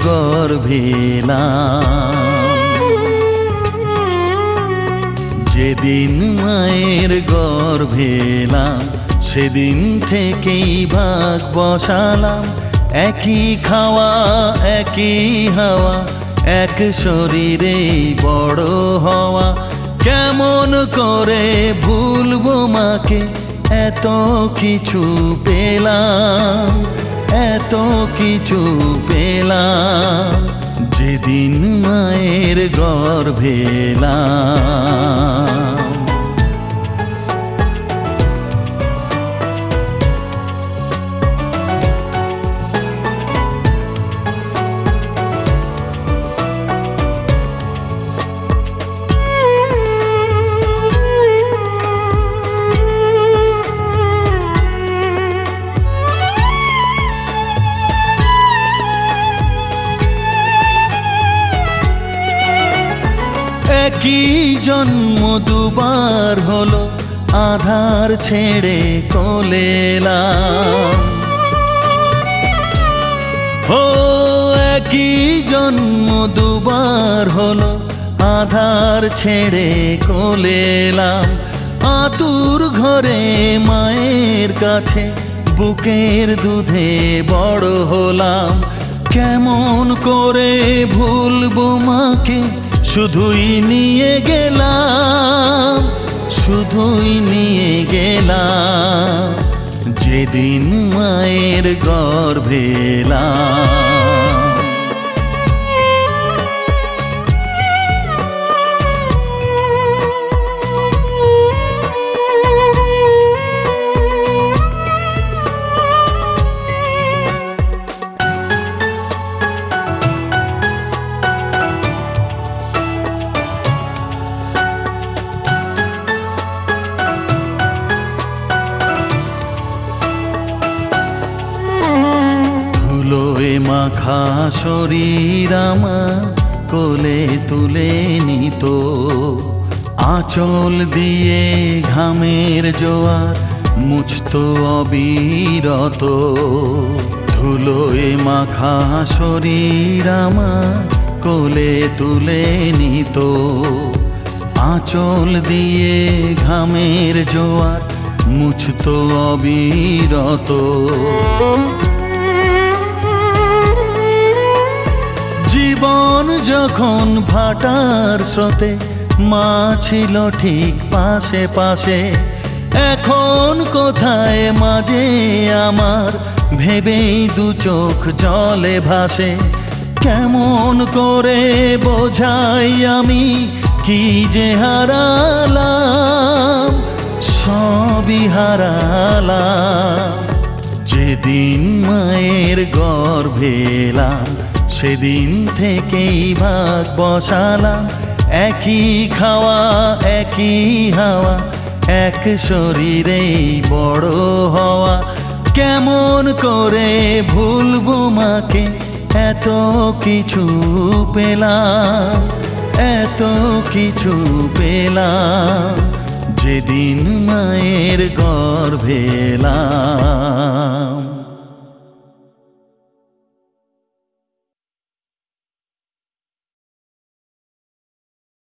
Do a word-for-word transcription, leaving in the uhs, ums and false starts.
গর্ভে এলাম। যেদিন মায়ের গর্ভে এলাম সেদিন থেকেই ভাগ বসালাম। একই খাওয়া একই হাওয়া এক শরীরে বড় হওয়া। কেমন করে ভুলবো মাকে, এত কিছু পেলাম এত কিছু পেলাম যেদিন মায়ের গর্ভে এলাম। একই জন্ম দুবার হলো, আধার ছেড়ে কোলে এলাম। ও একই জন্ম দুবার হলো, আধার ছেড়ে কোলে এলাম। আতুর ঘরে মায়ের কাছে বুকের দুধে বড় হলাম। কেমন করে ভুলবো মাকে, শুধুই নিয়ে গেলাম শুধুই নিয়ে গেলাম যেদিন মায়ের গর্ভে এলাম। ধুলোয় মাখা শরীর আমার কোলে তুলে নিত। আঁচল দিয়ে ঘামের জোয়ার মুছতো অবিরত। ধুলোয় মাখা শরীর আমার কোলে তুলে নিত। আঁচল দিয়ে ঘামের জোয়ার মুছতো অবিরত। জীবন যখন ভাটার স্রোতে মা ছিল ঠিক পাশে পাশে। এখন কোথায় মাঝে আমার ভেবেই দু চোখ জলে ভাসে। কেমন করে বোঝাই আমি কি যে হারালাম, সবই হারালাম যেদিন মায়ের গর্ভে এলাম। সেদিন থেকেই ভাগ বসালাম। একই খাওয়া একই হাওয়া এক শরীরেই বড় হওয়া। কেমন করে ভুলবো মাকে, এত কিছু পেলাম এত কিছু পেলাম যেদিন মায়ের গর্ভে এলাম।